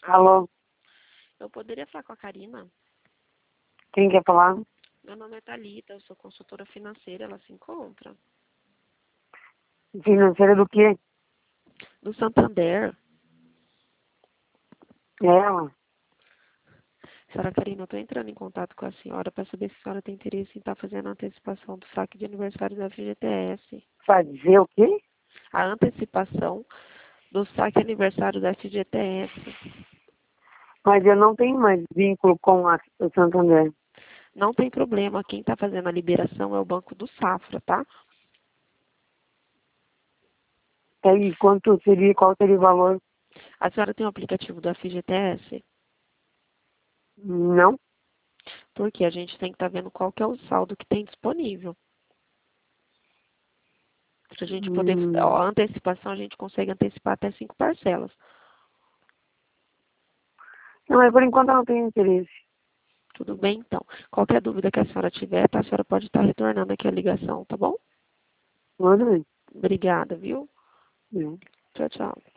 Alô, Eu poderia falar com a Karina? quem quer falar? Meu nome é Thalita, eu sou consultora financeira, ela se encontra. Financeira do quê? Do Santander. Ela? Senhora Karina, eu estou entrando em contato com a senhora para saber se a senhora tem interesse em estar fazendo a antecipação do saque de aniversário da FGTS. Fazer o quê? A antecipação do saque aniversário da FGTS. Mas eu não tenho mais vínculo com o Santander. Não tem problema, quem está fazendo a liberação é o Banco do Safra, tá? E quanto seria, qual seria o valor? A senhora tem o aplicativo do FGTS? Não? Porque a gente tem que estar vendo qual que é o saldo que tem disponível. Para a gente poder, Hum, a antecipação, a gente consegue antecipar até 5 parcelas. não, mas por enquanto eu não tenho interesse. Tudo bem, então. Qualquer dúvida que a senhora tiver, tá? A senhora pode estar retornando aqui a ligação, tá bom? Tudo bem. Obrigada, viu? Não. Tchau, tchau.